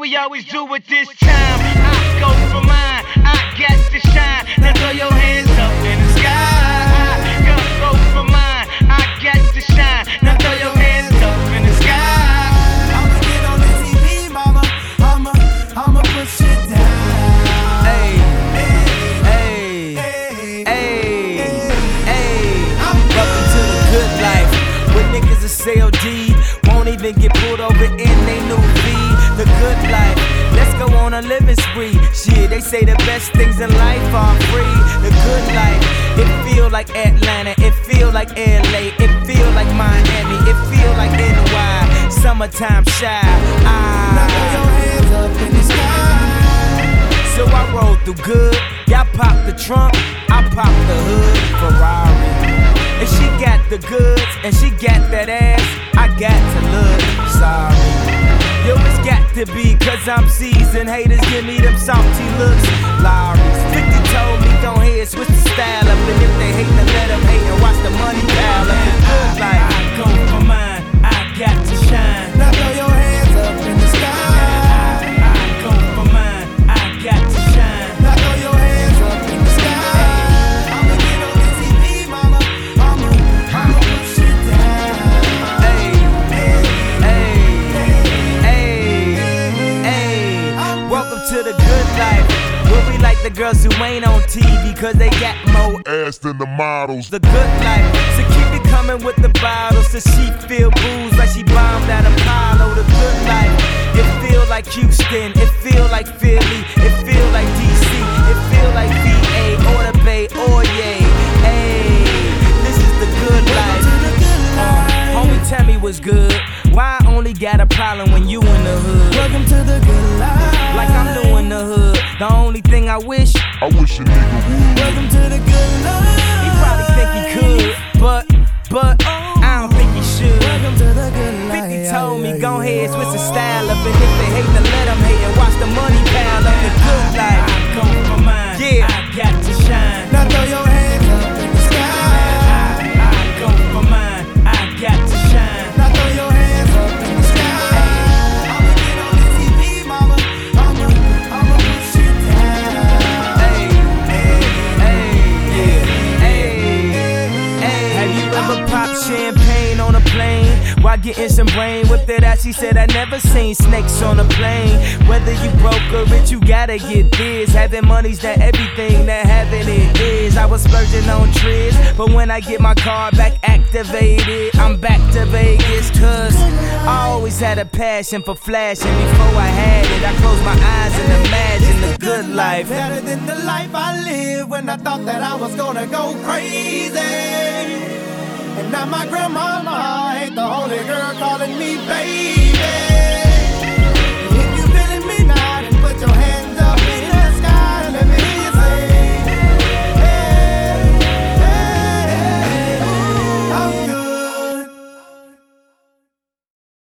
we always do it this time. I go for mine, I got to shine. Now throw your hands up in the sky. Go for mine, I got to shine. Now throw your hands up in the sky. I'ma get on the TV, mama. I'ma push it down. Hey, hey, hey, hey. Welcome to the good life. Where niggas are CLD, won't even get pulled over in they new V. The good life, let's go on a living spree. Shit, they say the best things in life are free. The good life, it feel like Atlanta, it feel like LA, it feel like Miami, it feel like NY. Summertime shy. Now throw your hands up in the sky. So I roll through good, y'all pop the trunk, I pop the hood, Ferrari. And she got the goods, and she got that ass, I got to look sorry. Yo, it's got to be, cause I'm seasoned. Haters give me them salty looks. Lowry's 50 told me, go ahead, switch the style up. And if they hate, then let them hate and watch the money pile up. The good life, I go for mine, I got to shine. Now throw your hands up in the sky. I go for mine, I got to shine. Now throw your hands up in the sky. I'ma get on the TV, mama. I'ma push it down. Hey, welcome to the good life. Where we like the girls who ain't on TV, cause they got more ass than the models. the good life. So keep it coming with the bottles. So she feel booze like she bombed at Apollo. The good life. It feel like Houston. It feel like Philly. It feel like DC. It feel like VA or the Bay or yay. Hey, this is the good life. Homie, tell me what's good. Why I only got a problem when you in the hood? Welcome to the good life. Like I'm doing the hood. The only thing I wish, I wish a nigga would. Welcome to the good life. he probably think he could, but I don't think he should. Welcome to the good life. 50 told me, go ahead, switch the style up. And if they hate, then let them hate and watch the money pile up. The good life, I go for mine, yeah, I got to shine. Now throw your hands up in the sky. I go for mine, I got to shine. Now throw your hands up in the sky. I'ma get on the TV, mama. I'ma push it down. Hey, have you ever popped champagne on a plane while getting some brain whipped it out? She said I never seen snakes on a plane. Whether you broke or rich, you gotta get this. Having money's not everything that having it is. I was splurging on trips, but when I get my car back activated, I'm back to Vegas. Cause I always had a passion for flashing. Before I had it, I closed my eyes and imagined the good life. Better than the life I lived when I thought that I was gonna go crazy. And now my grandmama ain't the only girl calling me baby.